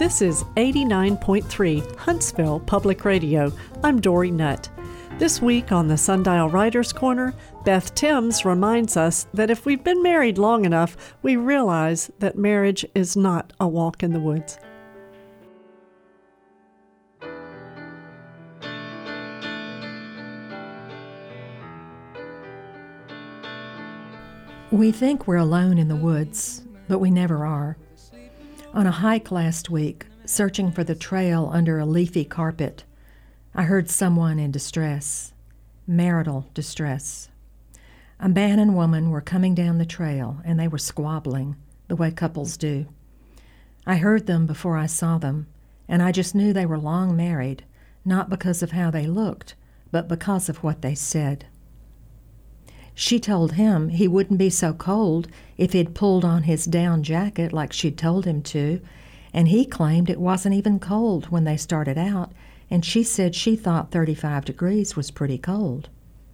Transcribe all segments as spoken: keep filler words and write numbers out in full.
This is eighty-nine point three Huntsville Public Radio. I'm Dory Nutt. This week on the Sundial Writers Corner, Beth Timms reminds us that if we've been married long enough, we realize that marriage is not a walk in the woods. We think we're alone in the woods, but we never are. On a hike last week, searching for the trail under a leafy carpet, I heard someone in distress, marital distress. A man and woman were coming down the trail, and they were squabbling, the way couples do. I heard them before I saw them, and I just knew they were long married, not because of how they looked, but because of what they said. She told him he wouldn't be so cold if he'd pulled on his down jacket like she'd told him to, and he claimed it wasn't even cold when they started out, and she said she thought thirty-five degrees was pretty cold.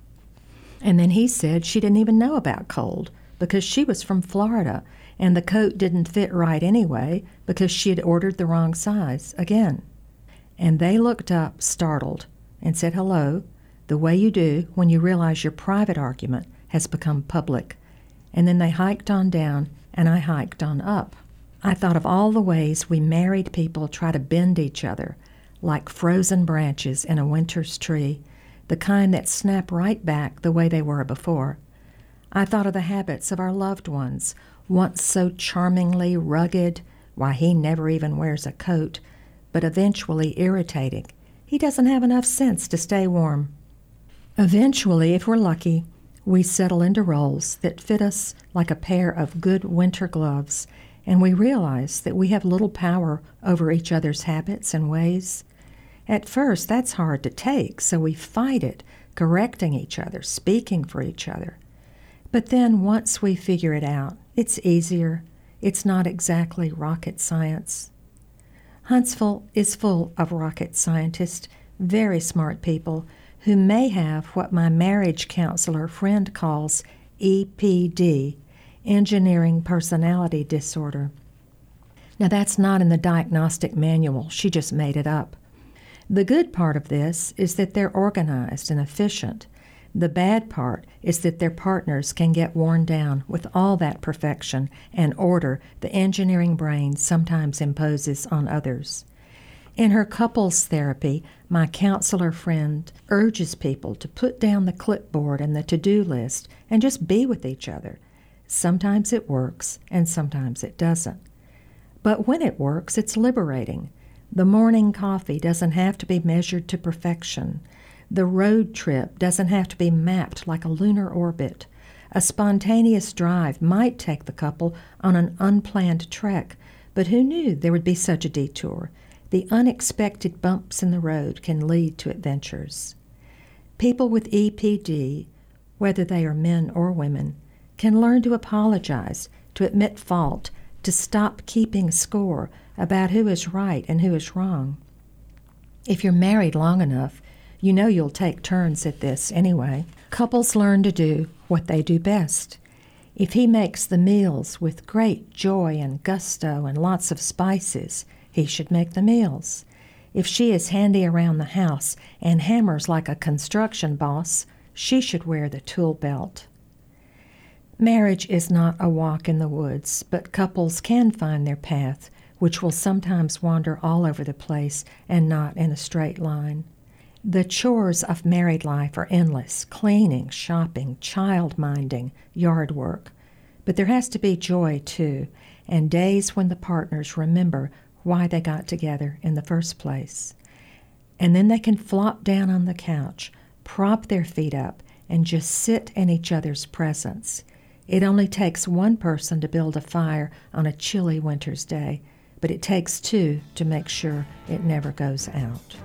And then he said she didn't even know about cold because she was from Florida, and the coat didn't fit right anyway because she had ordered the wrong size again. And they looked up, startled, and said hello, the way you do when you realize your private argument has become public. And then they hiked on down, and I hiked on up. I thought of all the ways we married people try to bend each other, like frozen branches in a winter's tree, the kind that snap right back the way they were before. I thought of the habits of our loved ones, once so charmingly rugged, why he never even wears a coat, but eventually irritating. He doesn't have enough sense to stay warm. Eventually, if we're lucky, we settle into roles that fit us like a pair of good winter gloves, and we realize that we have little power over each other's habits and ways. At first, that's hard to take, so we fight it, correcting each other, speaking for each other. But then once we figure it out, it's easier. It's not exactly rocket science. Huntsville is full of rocket scientists, very smart people, who may have what my marriage counselor friend calls E P D, Engineering Personality Disorder. Now that's not in the diagnostic manual, she just made it up. The good part of this is that they're organized and efficient. The bad part is that their partners can get worn down with all that perfection and order the engineering brain sometimes imposes on others. In her couples therapy, my counselor friend urges people to put down the clipboard and the to-do list and just be with each other. Sometimes it works, and sometimes it doesn't. But when it works, it's liberating. The morning coffee doesn't have to be measured to perfection. The road trip doesn't have to be mapped like a lunar orbit. A spontaneous drive might take the couple on an unplanned trek, but who knew there would be such a detour? The unexpected bumps in the road can lead to adventures. People with E P D, whether they are men or women, can learn to apologize, to admit fault, to stop keeping score about who is right and who is wrong. If you're married long enough, you know you'll take turns at this anyway. Couples learn to do what they do best. If he makes the meals with great joy and gusto and lots of spices, he should make the meals. If she is handy around the house and hammers like a construction boss, she should wear the tool belt. Marriage is not a walk in the woods, but couples can find their path, which will sometimes wander all over the place and not in a straight line. The chores of married life are endless: cleaning, shopping, child-minding, yard work. But there has to be joy, too, and days when the partners remember why they got together in the first place. And then they can flop down on the couch, prop their feet up, and just sit in each other's presence. It only takes one person to build a fire on a chilly winter's day, but it takes two to make sure it never goes out.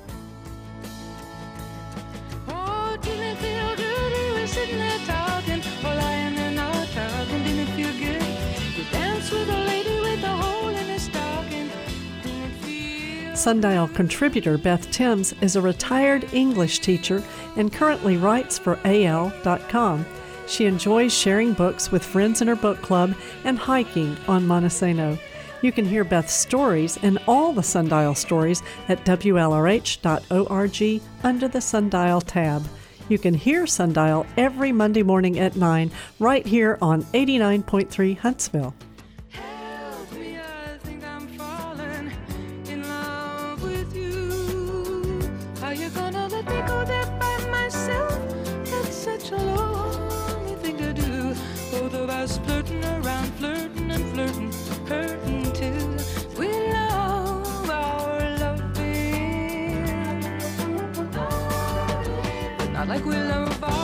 Oh, didn't it feel good? We were sitting there talking, or lying in our talking. Didn't it feel good? We danced with a lady with a hole in her stocking. Didn't it feel Sundial contributor Beth Timms is a retired English teacher and currently writes for A L dot com. She enjoys sharing books with friends in her book club and hiking on Montesano. You can hear Beth's stories and all the Sundial stories at W L R H dot org under the Sundial tab. You can hear Sundial every Monday morning at nine right here on eighty-nine point three Huntsville. Help me, I think I'm falling in love with you. Are you gonna let me go there by myself? That's such a lonely thing to do. Both of us flirting around, flirting and flirting, hurting too. We love our loving, but not like we love our